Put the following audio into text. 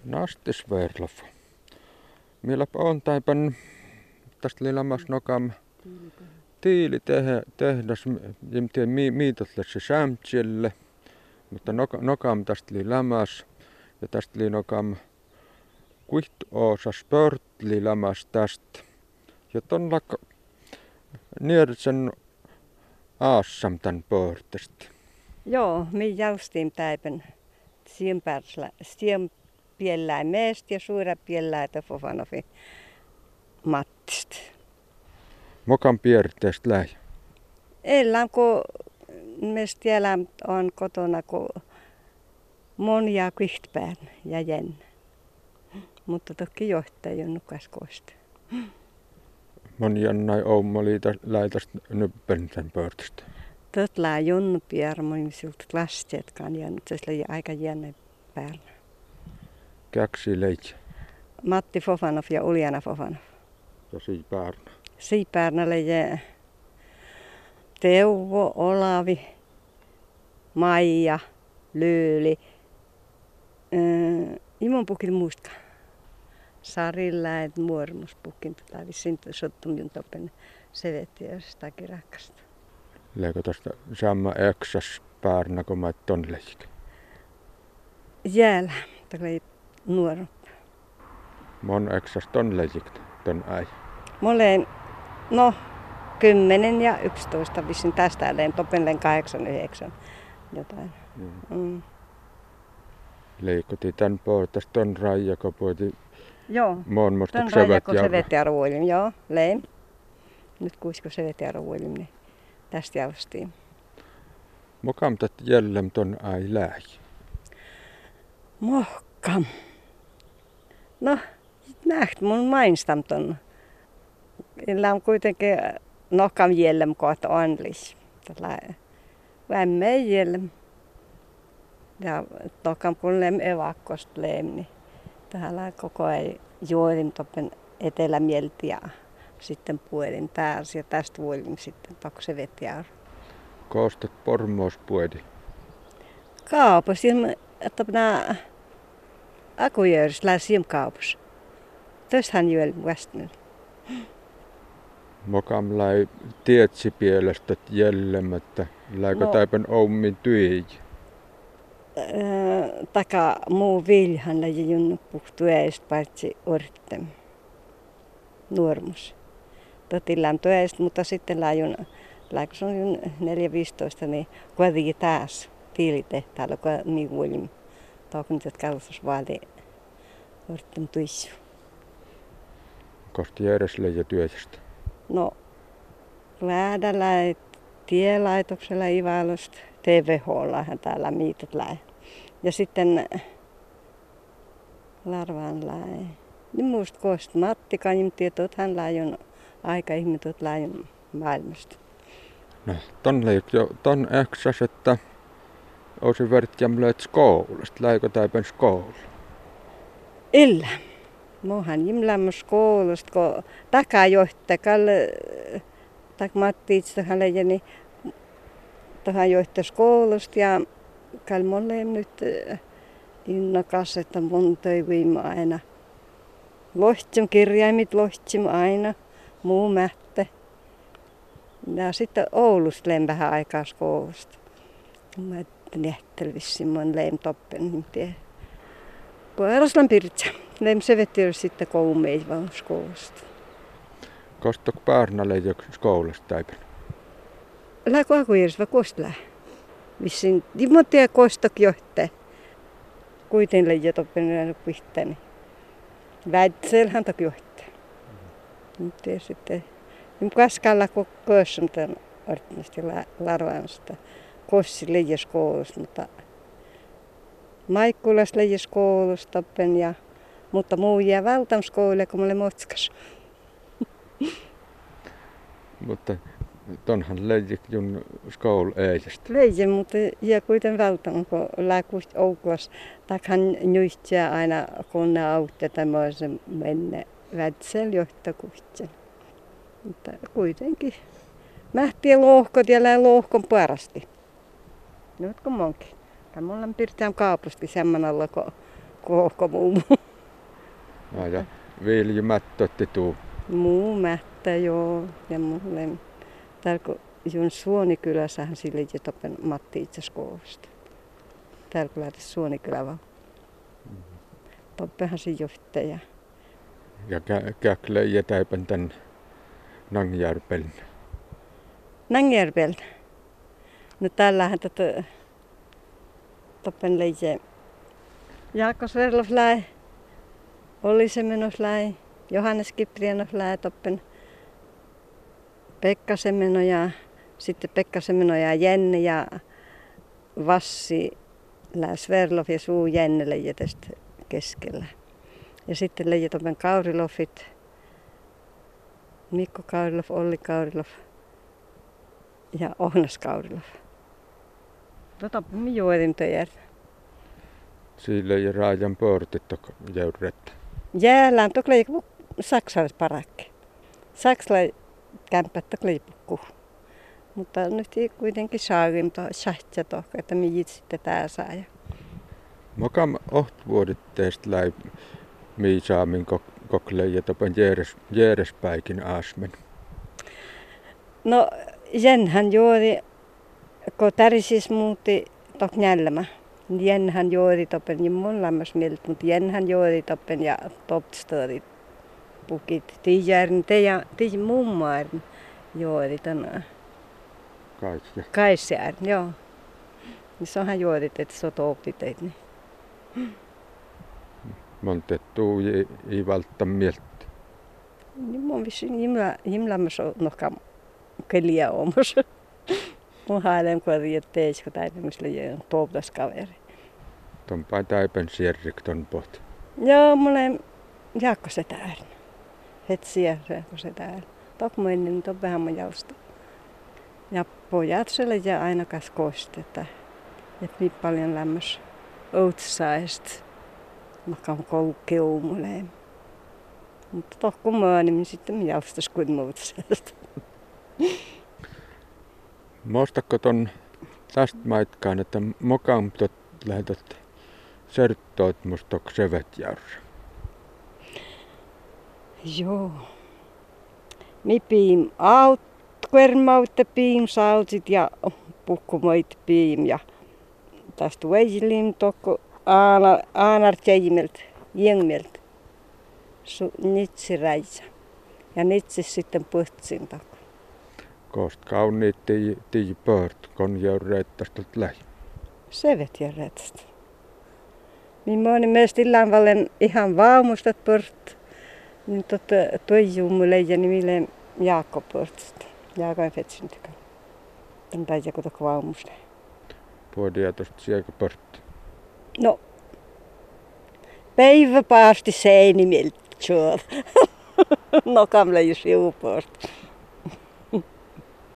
Nastis verlof. Millä on taipan tästä lilamas nokam tiili tehdas jimtien miitotle se sämtsille, mutta nokam tästä lilamas ja tästä nokam kuiht osa spört lilamas tästä. Ja tonla niertsen aassam tän pörtest. Joo, me jaustiin täipen siem piellään meest ja suura piellään tofofanofi mattist. Mokan pierteest lähi. Elän kun meest tiellä on kotona kun monia kuihtpään ja jen. Mutta toki johtaja junnukas koosta. Monia näin oumoliita läitäst nyppen sen pörtest. Totlaa junnu piermoin siltä lasteetkaan ja se oli aika jännä päällä. Käksi leit. Matti Fofanov ja Uljana Fofanov. Ja Siipäärnä. Siipäärnä leijä Teuvo, Olavi, Maija, Lyyli. Imon pukin muistka. Sarilla et muormuspukin tai vissiin sottumin topen sevetti jostakin rakasta. Leiko tästä samma eksas päärnä kun mä ton leik. Jäällä, tällä nuoro. Mon eksas ton leik ton äi. Moleen, no 10 ja 11 vissiin tästä äleen topenlen 8, 9 jotain. Leikoti tän puolesta ton raija, kun puhuti mon musta ton sevet raija, kun sevet ja ruolim, joo, lein. Nyt kuisko sevet ja ruolim, niin tästä jalostiin. Mokam tät jällem ton äi lähi. Mohkam. No, näht mun mainstam ton. Illä on kuitenkin nokam jällem kohta onlis. Tällä vämme jällem. Ja nokam kun lem evakkost lem, niin täällä koko ajan juolim toppen etelämielti ja sitten puolin pääsi ja tästä vuolim sitten tokse vetjär. Koostat pormoos puedi. Kaupassa, että minä akujärjestö läsiem kaupassa. Tästähän juolim västnyn. Mokam lai tietsi pielestä jällem, että läikö taipen oummin tyij. Taka muu viljan läji junnu puhtu eest paitsi ortem. Nuormus. Totillaan tueest, mutta sitten laajun, kun se on 4-15, niin kuitenkin taas tiilitehtaalla, kun niin vuolim. Taukuntet kallustus vaali ortem tuissu. Kosti edes leijä työstä. No, Väädällä, tielaitoksella Ivalosta, TVH:llahan täällä miitot lähe. Ja sitten Larvaan lähe. Niin muista kosta Matti kanjimti, että hän läjön aika ihmiset läjön maailmasta. No, ton eksas, että olisi vertjam löit skoulasta, läikö taipen skoulu. Illä. Mohan jimlämmös koulusta, kun takajohtajakalle, tak Matti itsehän läjeni tähän johtajas koulusta ja kalmolle nyt innokas, että mun töiviin aina. Lohtsim kirjaimit, lohtsim aina, muu mätte. Ja sitten Oulusta lein vähän aikaa koulusta. Mä nähtelvisin mun lein toppen, niin tiedä. Pueraslan pirtsä. Leim sevetti sitten koulumeis vaan koulusta. Kostok päärnä leijä skoulasta taipen? Läkö akujärjestelmä kostla. Vissiin, dimottia kostok johtaa. Kuiten leijä toppen pihtääni. Väitselhän tok johtaa. Mutta sitten, kaskalla kokoissun tämän ortmasti Larvaansta. Kossi leijä koulusta, mutta Maikkulas leijä koulusta toppen ja mutta muu jää valtamskoille, kun mä olen motskas. Mutta tonhan leijä jun skoul eisestä. Leijä, mutta jää kuiten valtam, kun lääkuist Ouklas. Takhan nyhtää aina, kun ne auttaa tämmöisen menne vätsel johtakuhtsen. Mutta kuitenkin. Mähtiä lohkot ja lää lohkon parasti. Nyt kun monkin. Mulla on pirtään kaupasti semmoinen, kun koko muu. Ja viljimättö tuu. Muu mättä joo. Ja mulle täällä kun jun Suonikylässähän sille ei toppen Matti itse koulusta. Täällä kun lähti Suonikylä vaan. Toppehan se johtaja. Ja käkle jätäipän tän Nangjärpeln. Nangjärpeltä. No täällähän toppen leije. Jaakko Sverlof läi. Olli Semenos läi. Johannes Kiprianov läi toppen. Pekka Semeno ja sitten Pekka Semeno ja Jenne ja Vassi läi Sverlof ja Suu Jenne leije tästä keskellä. Ja sitten leije toppen Kaurilofit. Mikko Kaurilof, Olli Kaurilof ja Ohnas Kaurilof. Toppen mi juorin töjär. Sille ei raajan portit jäyrrettä. Jäällään toklei saksalais parakki. Saksalais kämppät toklei pukku. Mutta nyt ei kuitenkin saavim to shahtja tohka, että mi sitten tää saa. Mokam ohtvuoditteest läi miisaamin koklei ja topen järjespäikin asmen. No jenhän juuri, kun tärisis muutti tok njälmä. Jenhän juuri toppen, niin mun lämmäs mieltä, mutta jenhän juuri toppen ja topstörit pukit. Tiijärin, teijä mummarin juuri tänään. Kaikki. Kaisjärin, joo. Niin se onhan juuri, että se on toptiteet. Niin. Montettuu ei välttä mieltä. Niin mun vissi jimlämmäs on nohkaan keliä omassa. Mun hailem kuitenkin, että teis, kun täytymisellä on toptaskaveri. Tonpaa täipen sierrik ton pot. Joo, mulle Jaakko se täällä. Het sierre, kun se täällä. Tok mä ennen, niin vähän mun jausta. Ja pojat selle ja aina kas koisteta. Et niin paljon lämmös outsaist. Mä kan koukeu mulle. Mutta tok kun mä niin sitten mä jaustas kuin muutsaist. Muistatko ton tästä maitkaan, että mokam lähetät serttoit mustok sevetjärjä? Joo. Mi piim aut, kuermautte piim sautit ja pukkumoit piim ja tästä väisilin tokko aanar tjäjimelt, jengmelt. Nitsi räisä. Ja nitsi sitten puhtsin tokko. Koost kauniit tii pört, kon jäyreettästät lähi. Sevetjärjestä. Minä olen mielestäni vallen ihan vaumustat pört. Niin toijuu mulle ja nimille Jaakko pörtstä. Jaakko en fetsin tykään. Tän päivä kun toko vaumusta. Puodia tosta sieltä pört. No. Päivä paasti seinimiltä. No kamle just juu pört.